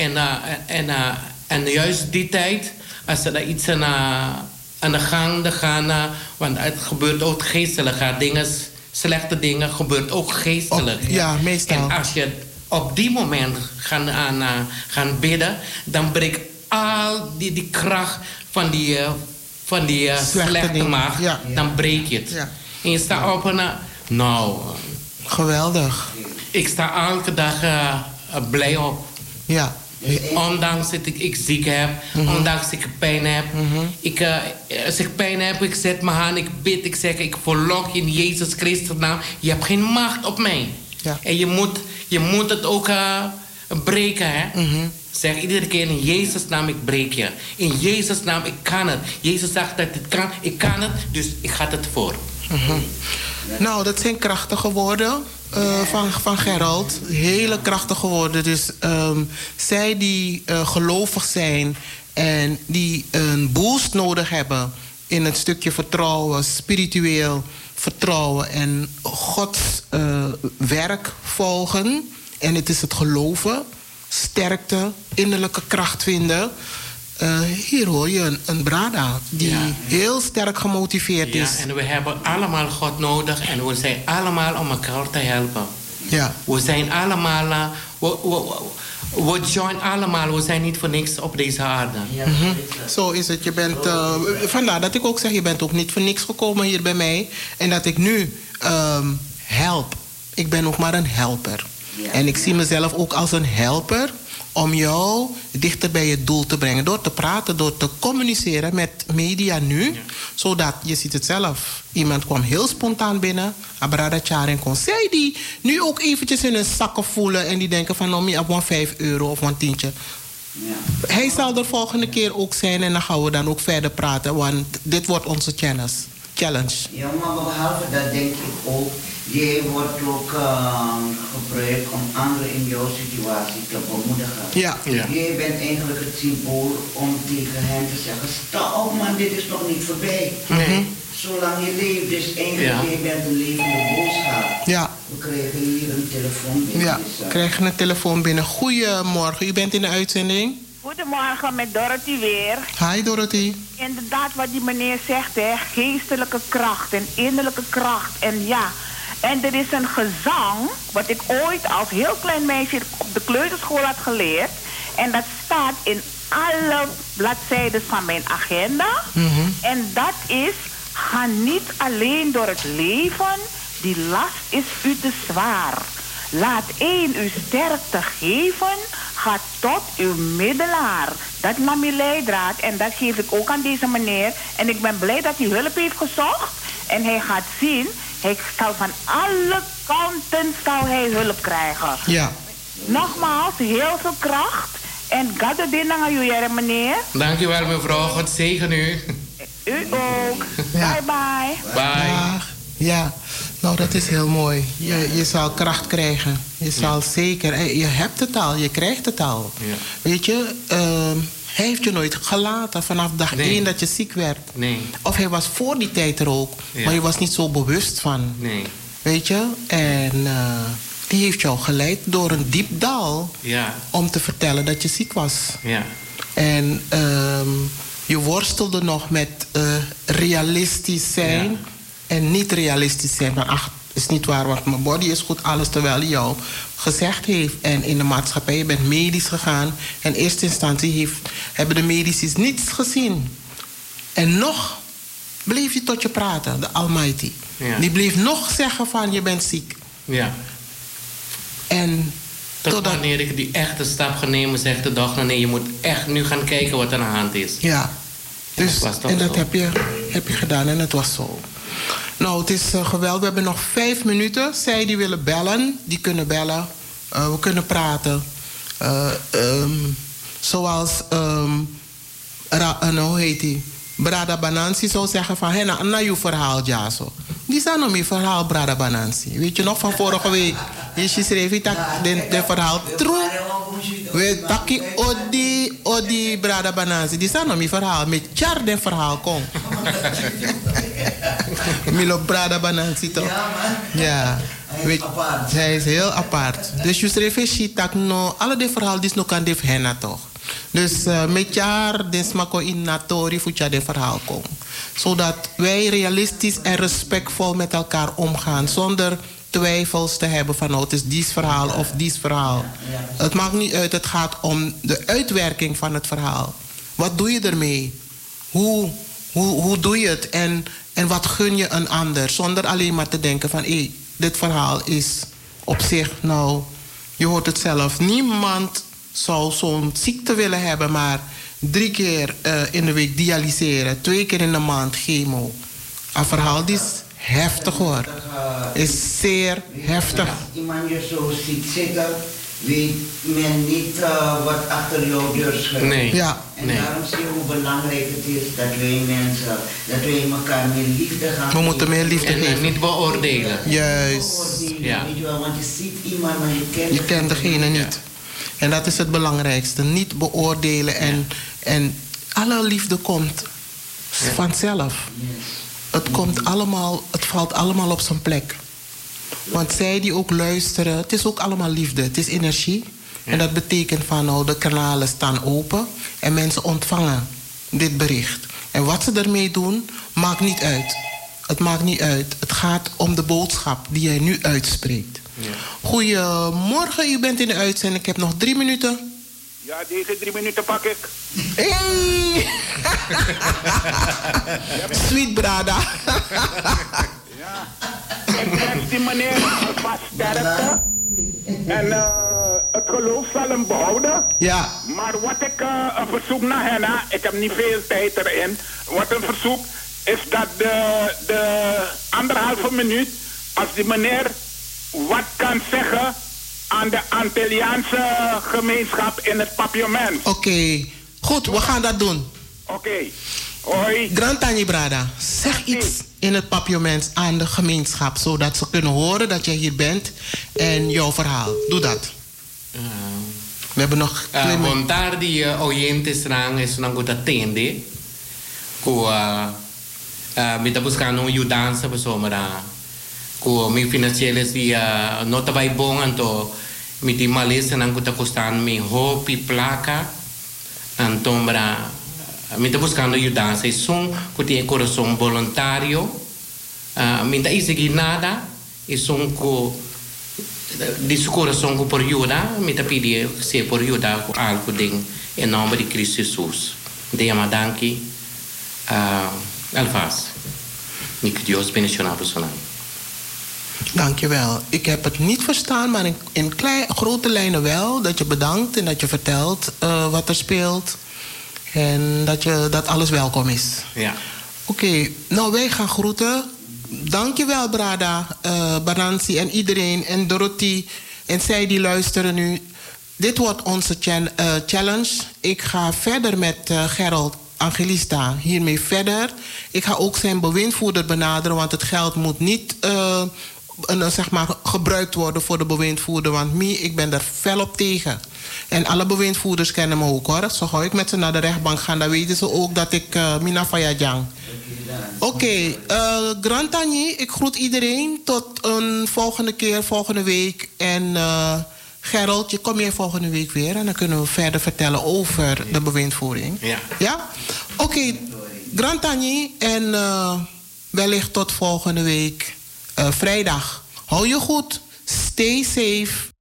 En juist die tijd, als er iets aan de gang gaan, want het gebeurt ook geestelijk. Dingen, slechte dingen gebeurt ook geestelijk. Ja, meestal. En als je op die moment gaan bidden, dan breekt al die kracht van die slechte maag, dan breek je het. Ja. En je staat op en geweldig. Ik sta elke dag blij op. Ja. Ondanks dat ik ziek heb, ondanks dat ik pijn heb. Als ik pijn heb, ik zet mijn hand, ik bid, ik zeg, ik verlok in Jezus Christus naam. Je hebt geen macht op mij. Ja. En je moet het ook breken, hè. Zeg iedere keer in Jezus naam, ik breek je. In Jezus naam, ik kan het. Jezus zegt dat het kan, ik kan het, dus ik ga het voor. Nou, dat zijn krachtige woorden van Gerald. Hele krachtige woorden. Dus zij die gelovig zijn en die een boost nodig hebben in het stukje vertrouwen, spiritueel vertrouwen en Gods werk volgen. En het is het geloven, sterkte, innerlijke kracht vinden. Hier hoor je een Brada die heel sterk gemotiveerd is. Ja, en we hebben allemaal God nodig en we zijn allemaal om elkaar te helpen. Ja. We zijn allemaal, we join allemaal, we zijn niet voor niks op deze aarde. Zo is het. Je bent, vandaar dat ik ook zeg, je bent ook niet voor niks gekomen hier bij mij. En dat ik nu help. Ik ben nog maar een helper. En ik zie mezelf ook als een helper om jou dichter bij je doel te brengen. Door te praten, door te communiceren met media nu. Zodat, je ziet het zelf, iemand kwam heel spontaan binnen. Abrada Charing kon. Zij die nu ook eventjes in hun zakken voelen en die denken van nou, ik heb €5 of een tientje. Ja. Hij zal er volgende keer ook zijn en dan gaan we dan ook verder praten. Want dit wordt onze challenge. Ja, maar behalve dat denk ik ook, jij wordt ook gebruikt om anderen in jouw situatie te bemoedigen. Ja. Jij bent eigenlijk het symbool om tegen hen te zeggen, sta op man, dit is nog niet voorbij. Nee. Zolang je leeft, dus eigenlijk jij bent een levende boodschap. Ja. We krijgen hier een telefoon binnen. Ja, we krijgen een telefoon binnen. Goedemorgen, u bent in de uitzending. Goedemorgen, met Dorothy weer. Hi Dorothy. Inderdaad, wat die meneer zegt, hè, geestelijke kracht en innerlijke kracht. En ja, en er is een gezang, wat ik ooit als heel klein meisje op de kleuterschool had geleerd. En dat staat in alle bladzijden van mijn agenda. En dat is, ga niet alleen door het leven, die last is u te zwaar. Laat één u sterkte geven, ga tot uw middelaar. Dat nam je leidraad en dat geef ik ook aan deze meneer. En ik ben blij dat hij hulp heeft gezocht. En hij gaat zien, hij zal van alle kanten zal hij hulp krijgen. Ja. Nogmaals, heel veel kracht. En God de dingen aan jullie, meneer. Dankjewel mevrouw, God zegen u. U ook. Ja. Bye bye. Bye. Ja. Nou, dat is heel mooi. Je zal kracht krijgen. Je zal zeker... Je hebt het al, je krijgt het al. Ja. Weet je, hij heeft je nooit gelaten vanaf dag 1 dat je ziek werd. Nee. Of hij was voor die tijd er ook, maar je was niet zo bewust van. Nee. Weet je? En die heeft jou geleid door een diep dal om te vertellen dat je ziek was. Ja. En je worstelde nog met realistisch zijn en niet realistisch zijn. Van ach, is niet waar, want mijn body is goed, alles terwijl hij jou gezegd heeft. En in de maatschappij, je bent medisch gegaan. En in eerste instantie hebben de medici niets gezien. En nog bleef hij tot je praten, de Almighty. Ja. Die bleef nog zeggen van je bent ziek. Ja. En tot wanneer ik die echte stap ga nemen, zegt de dokter, nee, je moet echt nu gaan kijken wat er aan de hand is. Ja. Dus, en dat heb je gedaan en het was zo. Nou, het is geweldig. We hebben nog 5 minuten. Zij die willen bellen, die kunnen bellen. We kunnen praten. Zoals, hoe heet die? Brada Banansi zou zeggen van, hé, na je verhaal, Jaso. Die zijn nog meer verhaal, Brada Banansi. Weet je nog van vorige week? Je schreef dat de verhaal true. We taki odi Brada Banansi. Die zijn nog meer verhaal. Met char de verhaal kom. Milo Brada Banansi toch? Ja, man. Ja. Hij is heel apart. Dus je schreef dat no, alle de verhaal die nog kan def henna toch. Dus met jaar desmako in natori voor de verhaal komen. Zodat wij realistisch en respectvol met elkaar omgaan. Zonder twijfels te hebben van het is dies verhaal of dies verhaal. Het maakt niet uit, het gaat om de uitwerking van het verhaal. Wat doe je ermee? Hoe doe je het? En wat gun je een ander? Zonder alleen maar te denken van dit verhaal is op zich, nou, je hoort het zelf. Niemand zou zo'n ziekte willen hebben, maar 3 keer in de week dialyseren, 2 keer in de maand chemo. Een verhaal die is heftig hoor. Is zeer heftig. Als iemand je zo ziet zitten, weet men niet wat achter jouw deur schuilt. Nee. Ja. En daarom zie je hoe belangrijk het is dat wij mensen, dat wij elkaar meer liefde gaan. We moeten meer liefde geven. En niet beoordelen. Juist. Ja. Weet je wel, want je ziet iemand, maar je kent degene niet. En dat is het belangrijkste. Niet beoordelen en alle liefde komt vanzelf. Het komt allemaal, het valt allemaal op zijn plek. Want zij die ook luisteren, het is ook allemaal liefde. Het is energie. En dat betekent van nou, de kanalen staan open en mensen ontvangen dit bericht. En wat ze ermee doen, maakt niet uit. Het maakt niet uit. Het gaat om de boodschap die jij nu uitspreekt. Ja. Goedemorgen, u bent in de uitzending. Ik heb nog 3 minuten. Ja, deze 3 minuten pak ik. Hey! Sweet brada. Ja. Ik wens die meneer vast sterkte. En het geloof zal hem behouden. Ja. Maar wat ik een verzoek naar hen, ik heb niet veel tijd erin. Wat een verzoek is dat de 1,5 minuut, als die meneer wat kan zeggen aan de Antilliaanse gemeenschap in het Papiament. Oké. Goed, we gaan dat doen. Oké. Hoi. Grantani Brada, zeg iets in het Papiament aan de gemeenschap, zodat ze kunnen horen dat jij hier bent en jouw verhaal. Doe dat. We hebben nog 2 minuten. Montar die oyentes rang is nang goed attende. Mita buscando ajudança para somera. Mi financieros die nota bij bongen to met die malese nang goed costan mi hopi placa antombra. Mita buscando ajudança e som que tem coração voluntário. Mita isegi nada e som ko di su coração ko por ajuda. Mita pedi se por ajuda ko algo ding em nome de Cristo Jesus. Deama danki alvast. Ik Dios bendicionar personal. Dankjewel. Ik heb het niet verstaan, maar in grote lijnen wel. Dat je bedankt en dat je vertelt wat er speelt. En dat alles welkom is. Ja. Oké, nou wij gaan groeten. Dankjewel Brada, Banansi en iedereen. En Dorothy en zij die luisteren nu. Dit wordt onze challenge. Ik ga verder met Gerald Angelista hiermee verder. Ik ga ook zijn bewindvoerder benaderen, want het geld moet niet zeg maar, gebruikt worden voor de bewindvoerder. Want ik ben er fel op tegen. En alle bewindvoerders kennen me ook hoor. Zo gauw ik met ze naar de rechtbank ga, dan weten ze ook dat ik Mina Fayadjang. Oké, Grand Tani, ik groet iedereen tot een volgende keer, volgende week. En Gerald, je komt hier volgende week weer en dan kunnen we verder vertellen over de bewindvoering. Ja. Ja? Oké, Grand Tani en wellicht tot volgende week vrijdag. Hou je goed, stay safe.